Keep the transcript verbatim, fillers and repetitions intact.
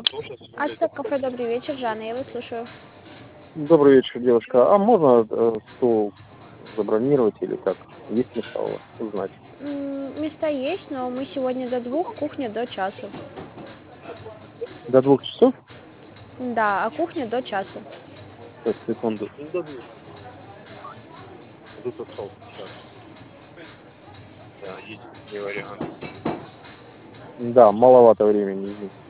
Ацтек кафе, добрый вечер, Жанна, я вас слушаю. Добрый вечер, девушка. А можно э, стол забронировать или как? Есть места у вас? Узнать. М, Места есть, но мы сегодня до двух, кухня до часу. До двух часов? Да, а кухня до часу. Так, секунду. Ну, до двух. Тут остался час. Да, есть такие варианты. Да, маловато времени, извините.